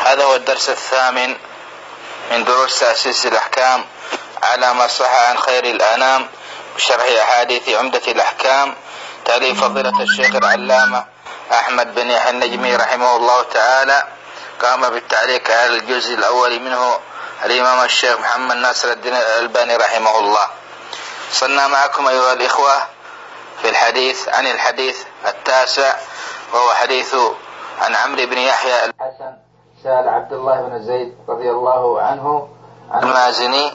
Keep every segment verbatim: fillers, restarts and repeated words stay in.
هذا هو الدرس الثامن من دروس تأسيس الأحكام على ما صح عن خير الأنام بشرح أحاديث عمدة الأحكام، تأليف فضيلة الشيخ العلامة أحمد بن يحيى النجمي رحمه الله تعالى. قام بالتعليق على الجزء الأول منه الإمام الشيخ محمد ناصر الدين الألباني رحمه الله. صلنا معكم أيها الإخوة في الحديث عن الحديث التاسع، وهو حديث عن عمرو بن يحيى الحسن سأل عبد الله بن زيد رضي الله عنه عن المازني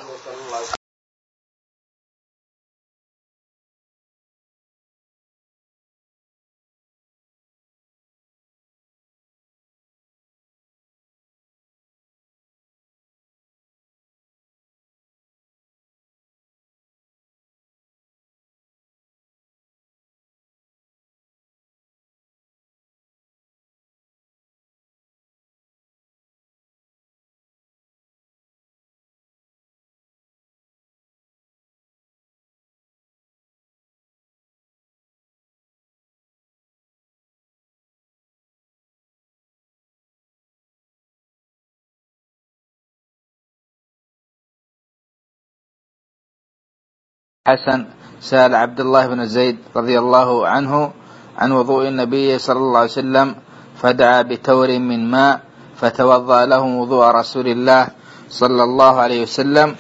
حسن سأل عبد الله بن زيد رضي الله عنه عن وضوء النبي صلى الله عليه وسلم، فدعا بتور من ماء فتوضأ لهم وضوء رسول الله صلى الله عليه وسلم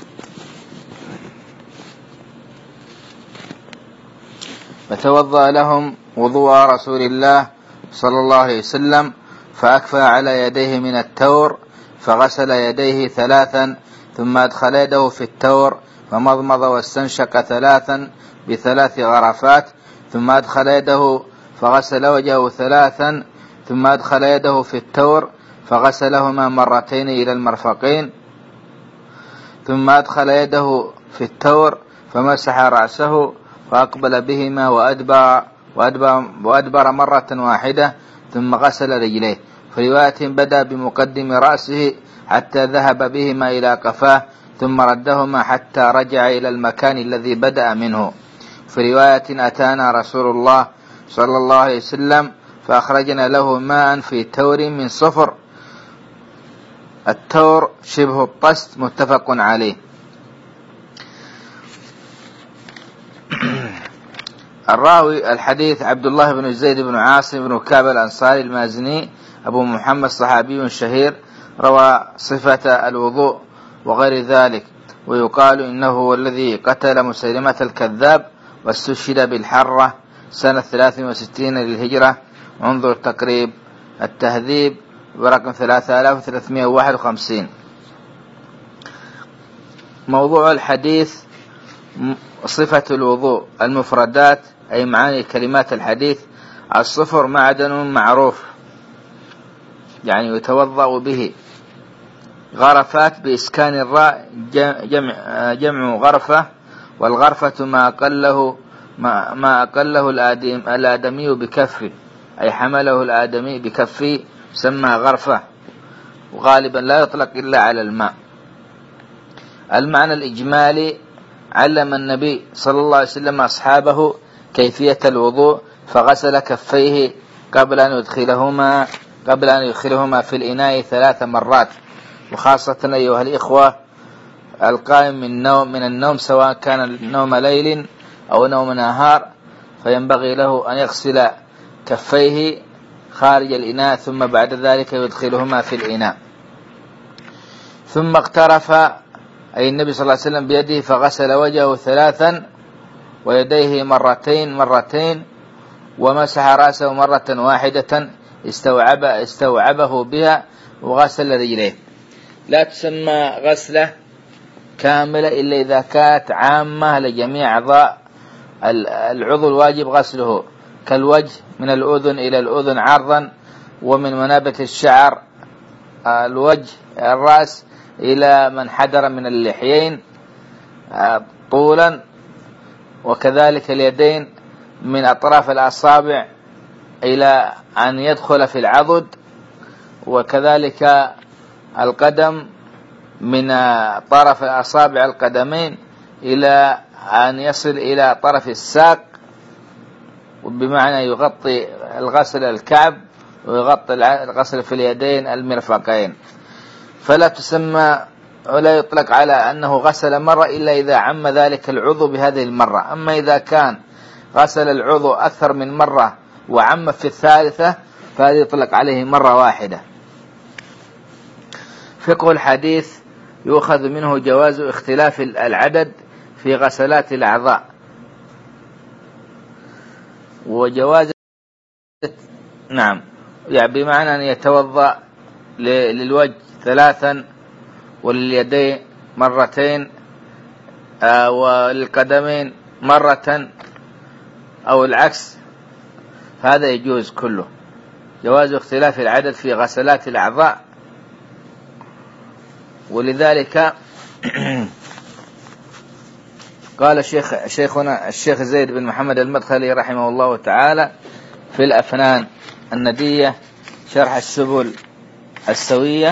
فتوضأ لهم وضوء رسول الله صلى الله عليه وسلم فأكفى على يديه من التور فغسل يديه ثلاثا، ثم أدخل يده في التور فمضمض واستنشق ثلاثا بثلاث غرفات، ثم أدخل يده فغسل وجهه ثلاثا، ثم أدخل يده في التور فغسلهما مرتين إلى المرفقين، ثم أدخل يده في التور فمسح رأسه فأقبل بهما وأدبر, وأدبر, وأدبر مرة واحدة، ثم غسل رجليه. في رواية بدأ بمقدم رأسه حتى ذهب بهما إلى قفاه، ثم ردهما حتى رجع إلى المكان الذي بدأ منه. في رواية أتانا رسول الله صلى الله عليه وسلم فأخرجنا له ماء في تور من صفر. التور شبه الطست، متفق عليه. الراوي الحديث عبد الله بن زيد بن عاصم بن كعب الأنصاري المازني أبو محمد صحابي شهير، روى صفة الوضوء وغير ذلك، ويقال إنه هو الذي قتل مسيلمة الكذاب واستشهد بالحرة سنة ثلاث وستين للهجرة. انظر تقريب التهذيب برقم ثلاثة آلاف وثلاثمائة وواحد وخمسين. موضوع الحديث صفة الوضوء. المفردات أي معاني كلمات الحديث. الصفر معدن معروف يعني يتوضأ به. غرفات بإسكان الراء جمع, جمع غرفة، والغرفة ما أقله, ما, ما أقله الآدم الآدمي بكفه، أي حمله الآدمي بكفه سمى غرفة، وغالبا لا يطلق إلا على الماء. المعنى الإجمالي: علم النبي صلى الله عليه وسلم أصحابه كيفية الوضوء فغسل كفيه قبل أن يدخلهما قبل أن يدخلهما في الإناء ثلاث مرات. وخاصة أيها الإخوة القائم من النوم من النوم سواء كان نوم ليل أو نوم نهار، فينبغي له أن يغسل كفيه خارج الإناء، ثم بعد ذلك يدخلهما في الإناء. ثم اقترف أي النبي صلى الله عليه وسلم بيده فغسل وجهه ثلاثا ويديه مرتين مرتين ومسح رأسه مرة واحدة استوعب استوعبه بها، وغسل رجليه. لا تسمى غسلة كاملة إلا إذا كانت عامة لجميع أعضاء العضو الواجب غسله، كالوجه من الأذن إلى الأذن عرضا، ومن منابت الشعر الوجه الرأس إلى من حدر من اللحيين طولا، وكذلك اليدين من أطراف الأصابع إلى أن يدخل في العضد، وكذلك القدم من طرف الأصابع القدمين إلى أن يصل إلى طرف الساق، بمعنى يغطي الغسل الكعب ويغطي الغسل في اليدين المرفقين، فلا تسمى ولا يطلق على أنه غسل مرة إلا إذا عم ذلك العضو بهذه المرة. أما إذا كان غسل العضو أكثر من مرة وعم في الثالثة فهذا يطلق عليه مرة واحدة. فقه الحديث يؤخذ منه جواز اختلاف العدد في غسلات الأعضاء، وجواز نعم يعني بمعنى أن يتوضأ للوجه ثلاثا ولليدين مرتين آه وللقدمين مرة أو العكس، هذا يجوز كله. جواز اختلاف العدد في غسلات الأعضاء. ولذلك قال الشيخ شيخنا الشيخ زيد بن محمد المدخلي رحمه الله تعالى في الأفنان الندية شرح السبل السوية،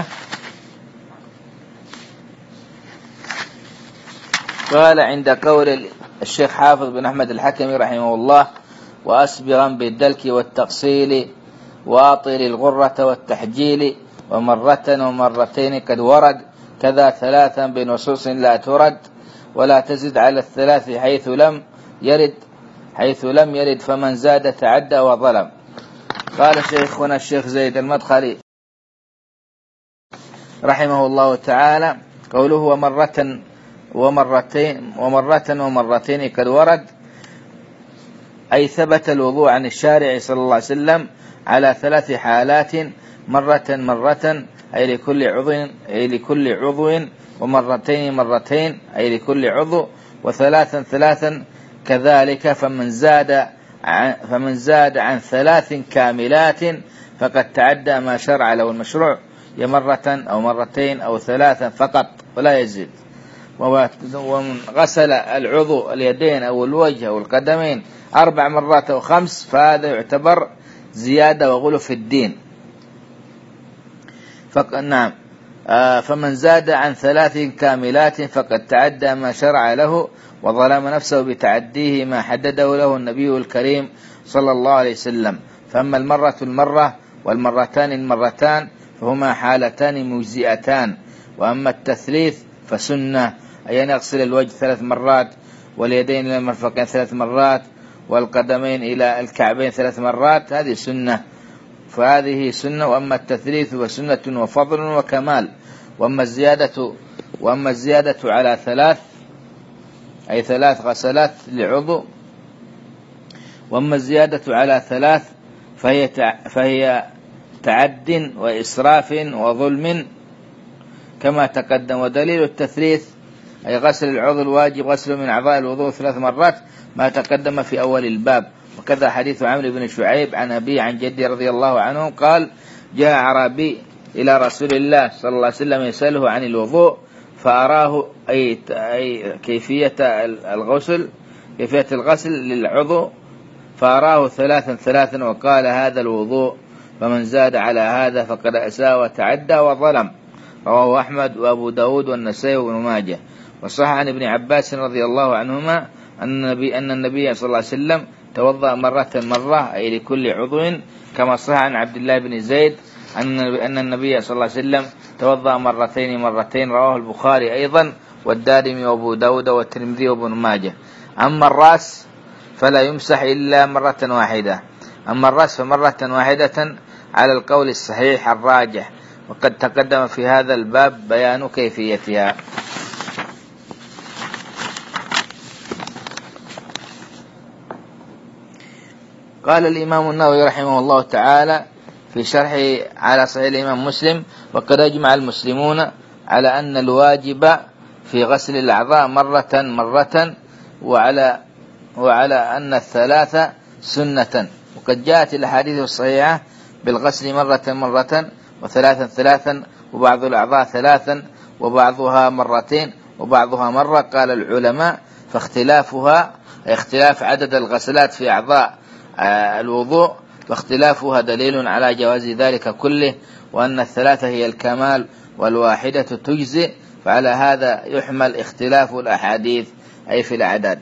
قال عند قول الشيخ حافظ بن أحمد الحكمي رحمه الله: وأسبغا بالدلك والتقصيل وأطر الغرة والتحجيل ومرة ومرتين قد ورد كذا ثلاثا بنصوص لا ترد ولا تزد على الثلاث حيث لم يرد حيث لم يرد فمن زاد تعدى وظلم. قال شيخنا الشيخ زيد المدخلي رحمه الله تعالى: قوله ومرة ومرتين ومرة ومرتين قد ورد، أي ثبت الوضوء عن الشارع صلى الله عليه وسلم على ثلاث حالات: مرة مرة أي لكل عضو أي لكل عضو ومرتين مرتين أي لكل عضو، وثلاثا ثلاثا كذلك. فمن زاد عن فمن زاد عن ثلاث كاملات فقد تعدى ما شرع له المشروع، يا مرة أو مرتين أو ثلاثا فقط ولا يزيد. ومن غسل العضو اليدين أو الوجه أو القدمين أربع مرات أو خمس فهذا يعتبر زيادة وغلو في الدين. نعم آه فمن زاد عن ثلاث كاملات فقد تعدى ما شرع له وظلم نفسه بتعديه ما حدده له النبي الكريم صلى الله عليه وسلم. فأما المرة المرة والمرتان المرتان فهما حالتان مجزئتان. وأما التثليث فسنة، أي أن يغسل الوجه ثلاث مرات واليدين إلى المرفقين ثلاث مرات والقدمين إلى الكعبين ثلاث مرات، هذه سنة، فهذه سنة. وأما التثليث فسنة وفضل وكمال. وأما الزيادة وأما الزيادة على ثلاث أي ثلاث غسلات لعضو وأما الزيادة على ثلاث فهي فهي تعد وإسراف وظلم كما تقدم. ودليل التثليث أي غسل العضو الواجب غسل من أعضاء الوضوء ثلاث مرات ما تقدم في أول الباب. وكذا حديث عمرو بن شعيب عن أبي عن جدي رضي الله عنه قال: جاء أعرابي إلى رسول الله صلى الله عليه وسلم يسأله عن الوضوء فأراه أي أي كيفية الغسل كيفية الغسل للعضو فأراه ثلاثا ثلاثا وقال: هذا الوضوء، فمن زاد على هذا فقد أساء وتعدى وظلم. رواه أحمد وأبو داود والنسائي وابن ماجه. وصح عن ابن عباس رضي الله عنهما أن النبي, أن النبي صلى الله عليه وسلم توضأ مرة مرة أي لكل عضو، كما صح عن عبد الله بن زيد أن النبي صلى الله عليه وسلم توضأ مرتين مرتين. رواه البخاري أيضا والدارمي وأبو داود والترمذي وابن ماجه. أما الرأس فلا يمسح إلا مرة واحدة. أما الرأس فمرة واحدة على القول الصحيح الراجح، وقد تقدم في هذا الباب بيان كيفيتها. قال الإمام النووي رحمه الله تعالى في شرحه على صحيح الإمام مسلم: وقد أجمع المسلمون على أن الواجب في غسل الأعضاء مرة مرة وعلى وعلى أن الثلاثة سنة. وقد جاءت الأحاديث الصحيحة بالغسل مرة مرة وثلاثا ثلاثا وبعض الأعضاء ثلاثا وبعضها مرتين وبعضها مرة. قال العلماء: فاختلافها اختلاف عدد الغسلات في أعضاء الوضوء فاختلافها دليل على جواز ذلك كله، وأن الثلاثة هي الكمال والواحدة تجزئ. فعلى هذا يحمل اختلاف الأحاديث أي في الأعداد.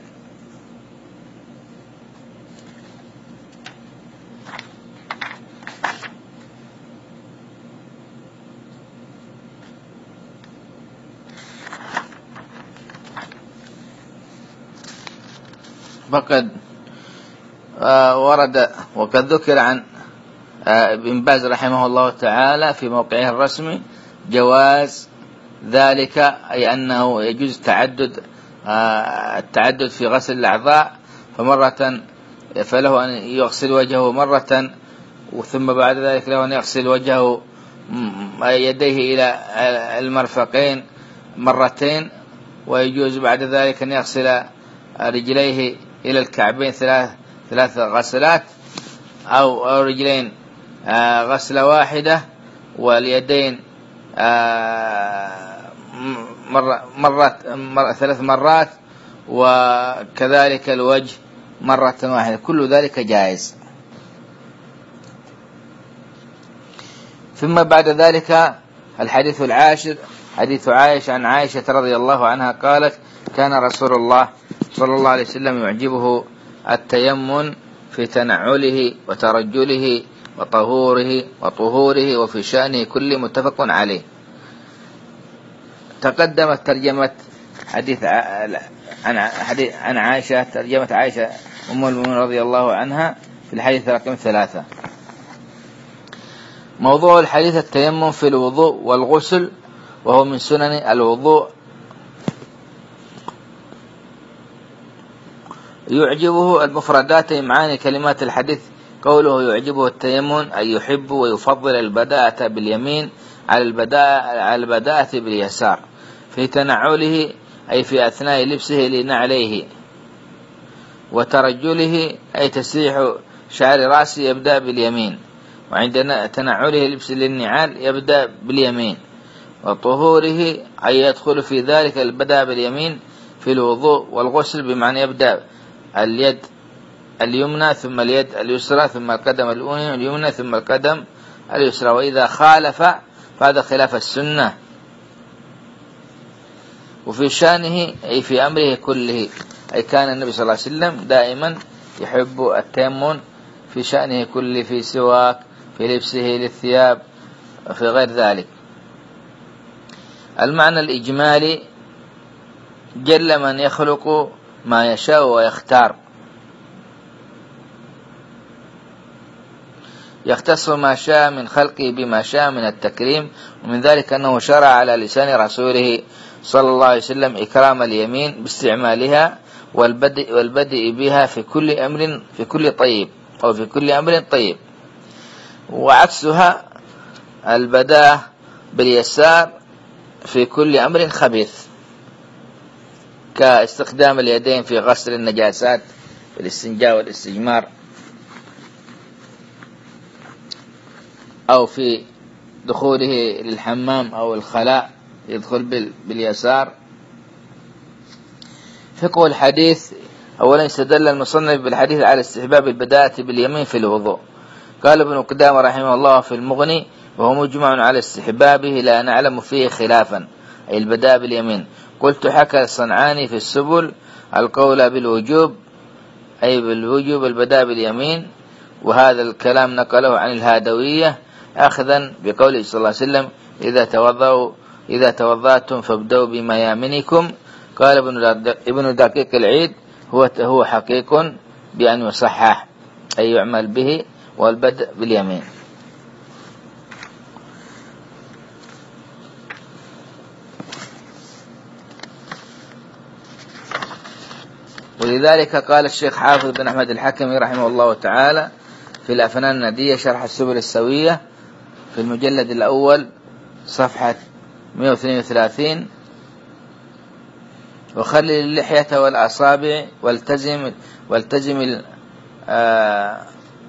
فقد ورد وقد ذكر عن ابن باز رحمه الله تعالى في موقعه الرسمي جواز ذلك، أي أنه يجوز تعدد التعدد في غسل الأعضاء، فمرة فله أن يغسل وجهه مرة، ثم بعد ذلك له أن يغسل وجهه يديه إلى المرفقين مرتين، ويجوز بعد ذلك أن يغسل رجليه إلى الكعبين ثلاث ثلاث غسلات، أو رجلين غسلة واحدة، واليدين مرة مرة مرة ثلاث مرات، وكذلك الوجه مرة واحدة، كل ذلك جائز. ثم بعد ذلك الحديث العاشر حديث عائشة عن عائشة رضي الله عنها قالت: كان رسول الله صلى الله عليه وسلم يعجبه التيمم في تنعله وترجله وطهوره وطهوره وفي شأنه كل متفق عليه. تقدمت ترجمة حديث عن حديث عن عائشة، ترجمة عائشة أم المؤمنين رضي الله عنها في الحديث رقم ثلاثة. موضوع الحديث التيمم في الوضوء والغسل، وهو من سنن الوضوء. يعجبه المفردات معاني كلمات الحديث. قوله يعجبه التيمم أي يحب ويفضل البداءة باليمين على البداءة على البداءة باليسار. في تنعله أي في أثناء لبسه لنعليه. وترجله أي تسريح شعر رأسه يبدأ باليمين، وعند تنعله لبس للنعال يبدأ باليمين. وطهوره أي يدخل في ذلك البداء باليمين في الوضوء والغسل، بمعنى يبدأ اليد اليمنى ثم اليد اليسرى ثم القدم اليمنى ثم القدم اليسرى، وإذا خالف فهذا خلاف السنة. وفي شأنه أي في أمره كله، أي كان النبي صلى الله عليه وسلم دائما يحب التيمم في شأنه كله، في سواك، في لبسه للثياب، في غير ذلك. المعنى الإجمالي: جل من يخلق ما يشاء ويختار، يختص ما شاء من خلقه بما شاء من التكريم، ومن ذلك أنه شرع على لسان رسوله صلى الله عليه وسلم إكرام اليمين باستعمالها والبدء, والبدء بها في كل أمر في كل طيب أو في كل أمر طيب، وعكسها البداء باليسار في كل أمر خبيث، كاستخدام اليدين في غسل النجاسات والاستنجاء والاستجمار، أو في دخوله للحمام أو الخلاء يدخل باليسار. فقه الحديث: أولا استدل المصنف بالحديث على استحباب البداءة باليمين في الوضوء. قال ابن قدامة رحمه الله في المغني: وهو مجمع على استحبابه لا نعلم فيه خلافا، أي البداء باليمين. قلت: حكى الصنعاني في السبل القول بالوجوب، أي بالوجوب البداء باليمين، وهذا الكلام نقله عن الهادوية أخذا بقوله صلى الله عليه وسلم: إذا توضأوا إذا توضأتم فابدأوا بميامنكم. قال ابن دقيق العيد: هو هو حقيق بأن يصحح، أي يعمل به، والبدء باليمين. ولذلك قال الشيخ حافظ بن أحمد الحكمي رحمه الله تعالى في الأفنان الندية شرح السبل السوية في المجلد الأول صفحة مئة واثنين وثلاثين: وخلل اللحية والأصابع والتزم والتزم آه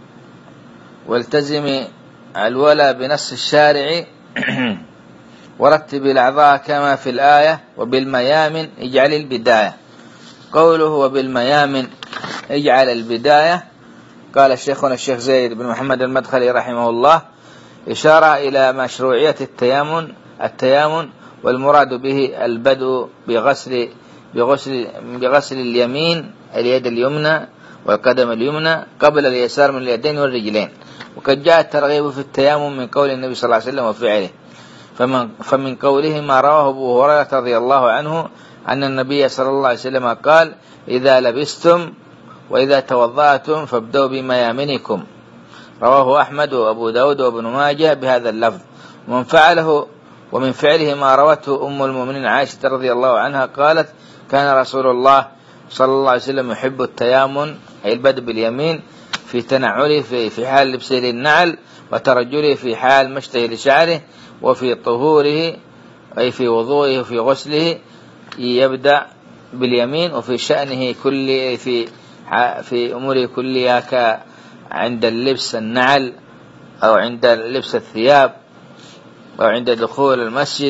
والتزم الولا بنص الشارع ورتب الأعضاء كما في الآية، وبالميامن اجعل البداية. قوله وبالميامن اجعل البداية، قال الشيخنا الشيخ زيد بن محمد المدخلي رحمه الله: إشارة إلى مشروعية التيامن التيامن والمراد به البدء بغسل بغسل بغسل اليمين اليد اليمنى والقدم اليمنى قبل اليسار من اليدين والرجلين. وقد جاء الترغيب في التيامن من قول النبي صلى الله عليه وسلم وفعله، فمن, فمن قوله ما رواه أبو هريرة رضي الله عنه أن النبي صلى الله عليه وسلم قال: إذا لبستم وإذا توضأتم فابدأوا بميامنكم. رواه أحمد وأبو داود وابن ماجه بهذا اللفظ. ومن فعله ومن فعله ما روته أم المؤمنين عائشة رضي الله عنها قالت: كان رسول الله صلى الله عليه وسلم يحب التيامن أي البدء باليمين في تنعله في, في حال لبسه للنعل، وترجله في حال مشته لشعره، وفي طهوره أي في وضوءه وفي غسله يبدأ باليمين، وفي شأنه كل في في أموره كلها كعند اللبس النعل أو عند لبس الثياب أو عند دخول المسجد.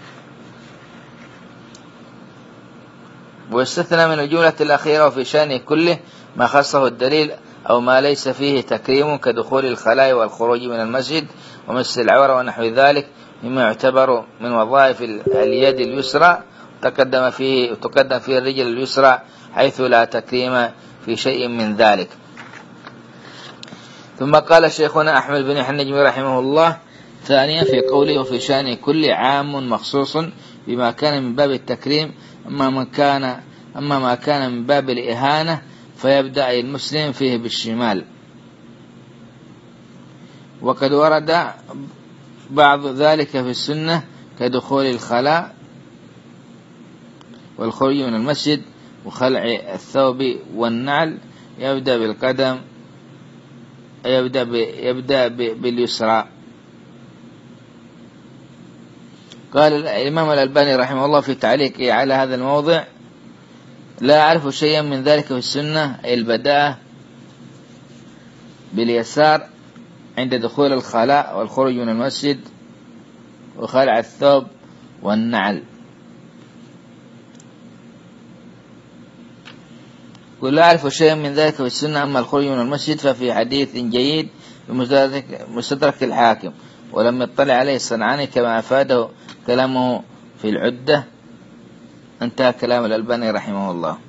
واستثنى من الجملة الأخيرة وفي شأنه كله ما خصه الدليل أو ما ليس فيه تكريم كدخول الخلاء والخروج من المسجد ومس العورة ونحو ذلك مما يعتبر من وظائف اليد اليسرى، تقدم فيه وتقدم فيه الرجل اليسرى حيث لا تكريم في شيء من ذلك. ثم قال شيخنا أحمد بن النجمي رحمه الله ثانيا في قوله وفي شأنه كل عام مخصوص بما كان من باب التكريم، أما من كان أما ما كان من باب الإهانة فيبدأ المسلم فيه بالشمال. وقد ورد بعض ذلك في السنة كدخول الخلاء والخروج من المسجد وخلع الثوب والنعل يبدأ بالقدم يبدأ يبدأ باليسرى. قال الإمام الألباني رحمه الله في تعليقه على هذا الموضع: لا أعرف شيئا من ذلك في السنة، أي البداءة باليسار عند دخول الخلاء والخروج من المسجد وخلع الثوب والنعل. قل لا أعرف شيئا من ذلك في السنة، أما الخروج من المسجد ففي حديث جيد بمستدرك الحاكم، ولم يطلع عليه الصنعاني كما أفاده كلامه في العدة. انتهى كلام الألباني رحمه الله.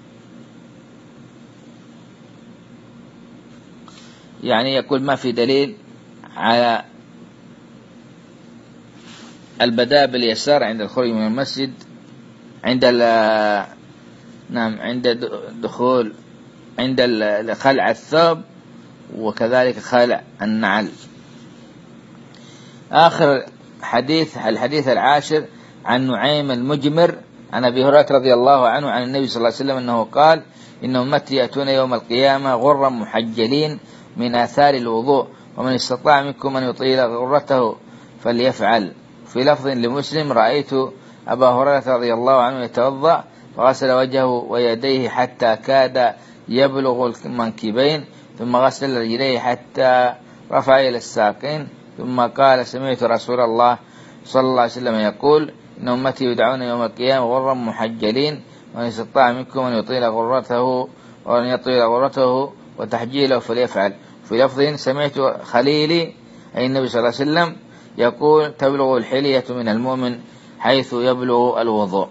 يعني يقول ما في دليل على البداء باليسار عند الخروج من المسجد عند نعم عند دخول عند خلع الثوب وكذلك خلع النعل. آخر حديث الحديث العاشر عن نعيم المجمر عن أبي هريرة رضي الله عنه عن النبي صلى الله عليه وسلم أنه قال: إن أمتي يأتون يوم القيامة غرا محجلين من آثار الوضوء، ومن استطاع منكم أن يطيل غرته فليفعل. في لفظ لمسلم: رأيت أبا هريرة رضي الله عنه يتوضأ فغسل وجهه ويديه حتى كاد يبلغ المنكبين، ثم غسل رجليه حتى رفع إلى الساقين، ثم قال: سمعت رسول الله صلى الله عليه وسلم يقول: إن أمتي يدعون يوم القيامة غرا محجلين، ومن استطاع منكم أن يطيل غرته وأن يطيل غرته وتحجيله فليفعل. في لفظ: سمعت خليلي أي النبي صلى الله عليه وسلم يقول: تبلغ الحلية من المؤمن حيث يبلغ الوضوء.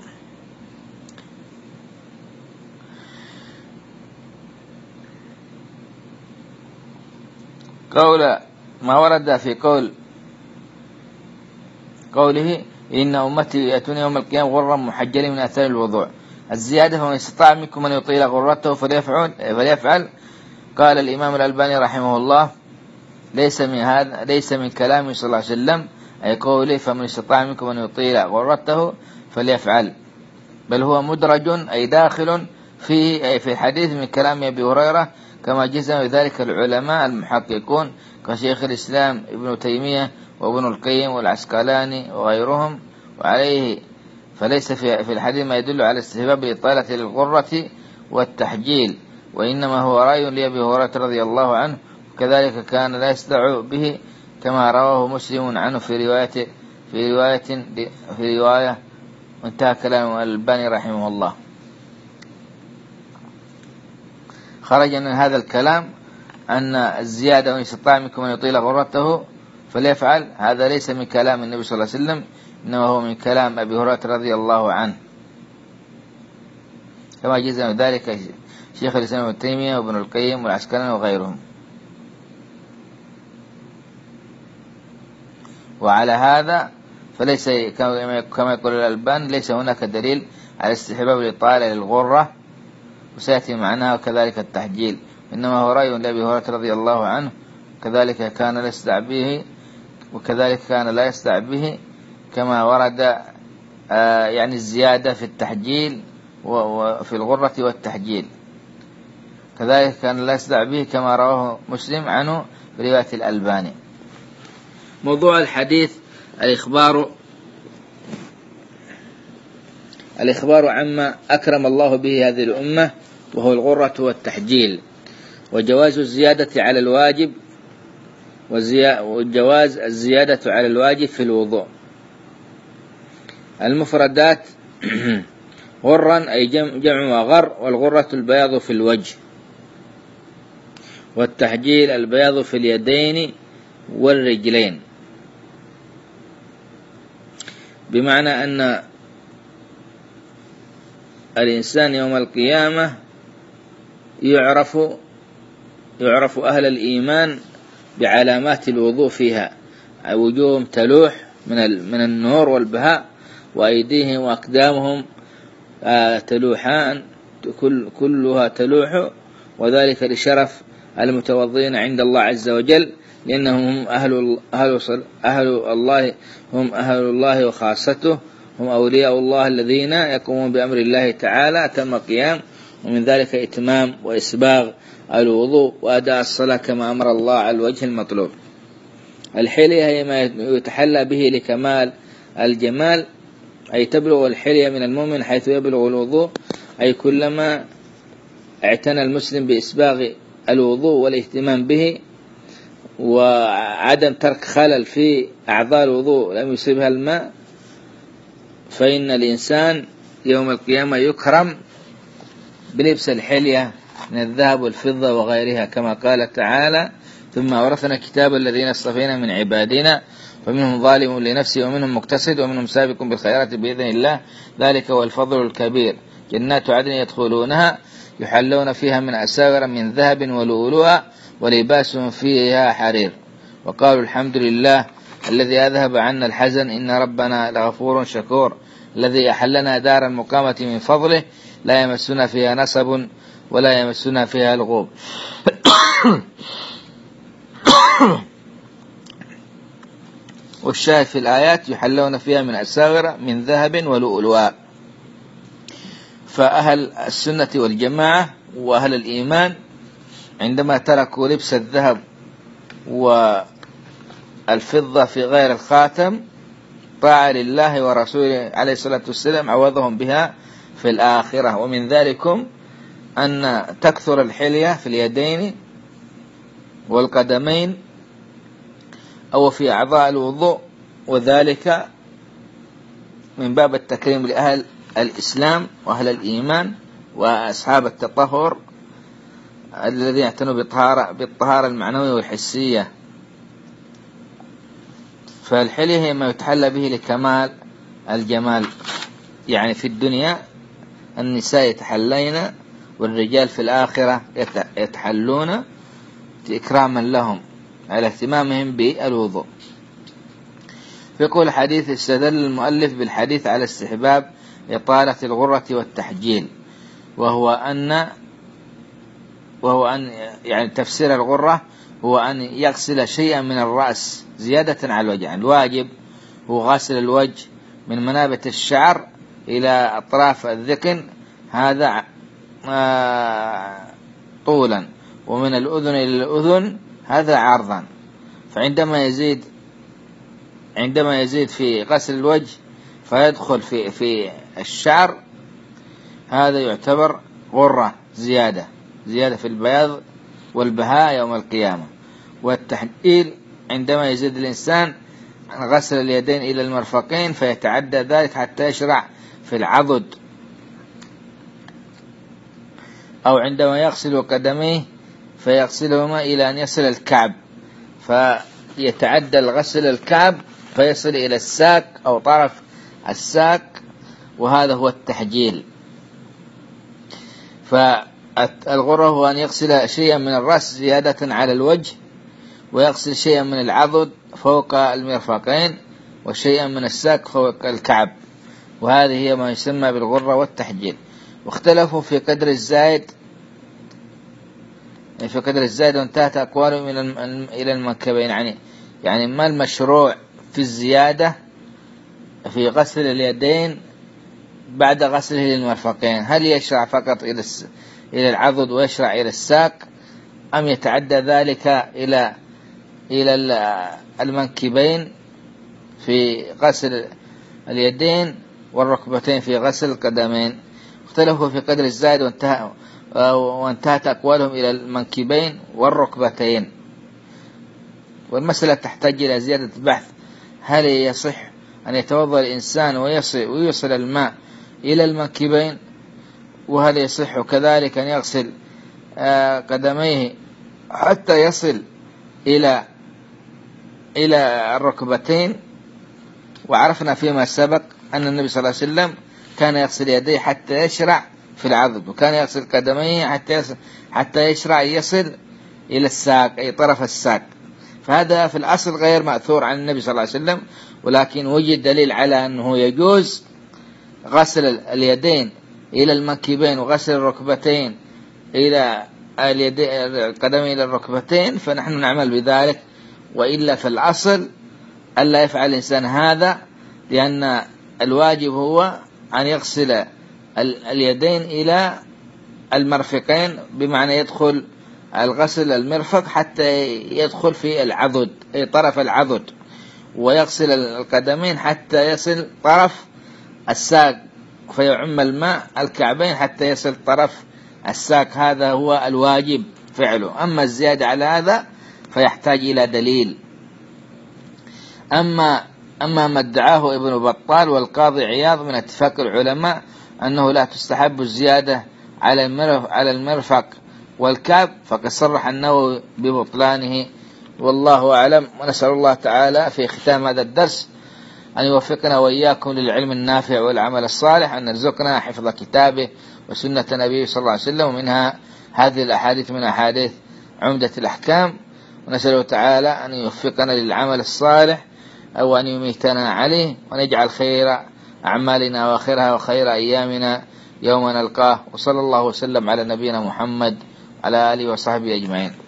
قول ما ورد في قول قوله: إن أمتي يأتون يوم القيامة غرا محجلين من آثار الوضوء، الزيادة: فمن استطاع منكم أن يطيل غرته فليفعل فليفعل. قال الإمام الألباني رحمه الله: ليس من هذا ليس من كلامه صلى الله عليه وسلم أي قوله فمن استطاع منكم أن يطيل غرته فليفعل، بل هو مدرج أي داخل في أي في الحديث من كلام أبي هريرة، كما جزم بذلك العلماء المحققون كشيخ الإسلام ابن تيمية وابن القيم والعسقلاني وغيرهم. وعليه فليس في الحديث ما يدل على استحباب الإطالة للغرة والتحجيل، وإنما هو رأي لأبي هريرة رضي الله عنه، وكذلك كان لا يستدع به كما رواه مسلم عنه في رواية في رواية في رواية. انتهى كلام الألباني رحمه الله. خرج من هذا الكلام أن الزيادة: وإن استطاع منكم أن يطيل غرته فليفعل، هذا ليس من كلام النبي صلى الله عليه وسلم، إنما هو من كلام أبي هريرة رضي الله عنه، كما جزم ذلك شيخ الإسلام ابن تيمية وابن القيم والعسقلاني وغيرهم. وعلى هذا فليس كما يقول الألباني ليس هناك دليل على استحباب الإطالة للغرة وسيأتي معناه كذلك التحجيل، إنما هو رأي لأبي هريرة رضي الله عنه، كذلك كان لا يستع به، وكذلك كان لا يستع به كما ورد آه يعني الزيادة في التحجيل وفي الغرة والتحجيل، كذلك كان لا يستع به كما رواه مسلم عنه برواية الألباني. موضوع الحديث الإخبار الإخبار عما أكرم الله به هذه الأمة، وهو الغرة والتحجيل، وجواز الزيادة على الواجب، وجواز الزيادة على الواجب في الوضوء. المفردات غرا أي جمع غر، والغرة البياض في الوجه، والتحجيل البياض في اليدين والرجلين، بمعنى أن الإنسان يوم القيامة يعرف يعرف أهل الإيمان بعلامات الوضوء فيها، وجوههم تلوح من من النور والبهاء، وأيديهم وأقدامهم تلوحان، كل كلها تلوح، وذلك لشرف المتوضئين عند الله عز وجل، لأنهم هم أهل أهل أهل الله، هم أهل الله وخاصته، هم أولياء الله الذين يقومون بأمر الله تعالى تم قيام، ومن ذلك إتمام وإسباغ الوضوء وأداء الصلاة كما أمر الله على الوجه المطلوب. الحلية هي ما يتحلى به لكمال الجمال، أي تبلغ الحلية من المؤمن حيث يبلغ الوضوء، أي كلما اعتنى المسلم بإسباغ الوضوء والاهتمام به، وعدم ترك خلل في أعضاء الوضوء لم يصيبها الماء، فإن الإنسان يوم القيامة يكرم بلبس الحلية من الذهب والفضة وغيرها، كما قال تعالى: ثم ورثنا كتاب الذين اصطفينا من عبادنا فمنهم ظالم لنفسه ومنهم مقتصد ومنهم سابق بالخيرات بإذن الله، ذلك هو الفضل الكبير. جنات عدن يدخلونها يحلون فيها من أساور من ذهب ولؤلؤا ولباسهم فيها حرير، وقالوا الحمد لله الذي أذهب عنا الحزن إن ربنا لغفور شكور، الذي أحلنا دار المقامة من فضله لا يمسنا فيها نصب ولا يمسنا فيها لغوب. والشاهد في الآيات يحلون فيها من أساور من ذهب ولؤلؤا. فأهل السنة والجماعة وأهل الإيمان عندما تركوا لبس الذهب والفضة في غير الخاتم طاعة لله ورسوله عليه الصلاة والسلام عوضهم بها في الآخرة. ومن ذلكم أن تكثر الحلية في اليدين والقدمين أو في أعضاء الوضوء، وذلك من باب التكريم لأهل الإسلام وأهل الإيمان وأصحاب التطهر الذين يعتنوا بالطهارة, بالطهارة المعنوية والحسية. فالحلية هي ما يتحلى به لكمال الجمال، يعني في الدنيا النساء يتحلين والرجال في الآخرة يتحلون إكراما لهم على اهتمامهم بالوضوء. يقول الحديث: استدل المؤلف بالحديث على استحباب إطالة الغرة والتحجيل، وهو أن وهو أن يعني تفسير الغرة هو أن يغسل شيئا من الرأس زيادة على الوجه. يعني الواجب هو غسل الوجه من منابت الشعر إلى أطراف الذقن، هذا طولا، ومن الأذن إلى الأذن هذا عرضا. فعندما يزيد عندما يزيد في غسل الوجه فيدخل في في الشعر، هذا يعتبر غرة، زيادة زيادة في البياض والبهاء يوم القيامة. والتحجيل عندما يزيد الإنسان غسل اليدين إلى المرفقين فيتعدى ذلك حتى يشرع في العضد، أو عندما يغسل قدميه فيغسلهما إلى أن يصل الكعب، فيتعدى الغسل الكعب فيصل إلى الساق أو طرف الساق، وهذا هو التحجيل. فالغرة هو أن يغسل شيئا من الرأس زيادة على الوجه، ويغسل شيئا من العضد فوق المرفقين، وشيئا من الساق فوق الكعب، وهذه هي ما يسمى بالغرة والتحجيل. واختلفوا في قدر الزائد، يعني في قدر الزائد وانتهت أقوالهم إلى المنكبين. يعني يعني ما المشروع في الزيادة في غسل اليدين بعد غسله للمرفقين؟ هل يشرع فقط إلى إلى العضد ويشرع إلى الساق، أم يتعدى ذلك إلى إلى المنكبين في غسل اليدين والركبتين في غسل القدمين؟ اختلفوا في قدر الزائد وانتهى وانتهت أقوالهم إلى المنكبين والركبتين. والمسألة تحتاج إلى زيادة بحث. هل يصح أن يتوضأ الإنسان ويصل, ويوصل الماء إلى المنكبين؟ وهل يصح كذلك أن يغسل قدميه حتى يصل إلى إلى الركبتين؟ وعرفنا فيما سبق أن النبي صلى الله عليه وسلم كان يغسل يديه حتى يشرع في العضد، وكان يغسل قدميه حتى يصل حتى يشرع يصل إلى الساق أي طرف الساق. فهذا في الأصل غير مأثور عن النبي صلى الله عليه وسلم، ولكن وجد دليل على أنه يجوز غسل اليدين إلى المنكبين وغسل الركبتين إلى القدمين إلى الركبتين، فنحن نعمل بذلك. وإلا في الأصل ألا يفعل الإنسان هذا، لأن الواجب هو أن يغسل اليدين إلى المرفقين، بمعنى يدخل الغسل المرفق حتى يدخل في العضد أي طرف العضد، ويغسل القدمين حتى يصل طرف الساق، فيعم الماء الكعبين حتى يصل طرف الساق. هذا هو الواجب فعله. أما الزيادة على هذا فيحتاج إلى دليل. أما أما ما ادعاه ابن بطال والقاضي عياض من اتفاق العلماء أنه لا تستحب الزيادة على المرفق والكعب، فقد صرح النووي ببطلانه، والله أعلم. ونسأل الله تعالى في ختام هذا الدرس أن يوفقنا وإياكم للعلم النافع والعمل الصالح، أن نرزقنا حفظ كتابه وسنة نبيه صلى الله عليه وسلم، ومنها هذه الأحاديث من أحاديث عمدة الأحكام. ونسأله تعالى أن يوفقنا للعمل الصالح أو أن يميتنا عليه، ونجعل خير أعمالنا وخيرها وخير أيامنا يوم نلقاه. وصلى الله وسلم على نبينا محمد على آله وصحبه أجمعين.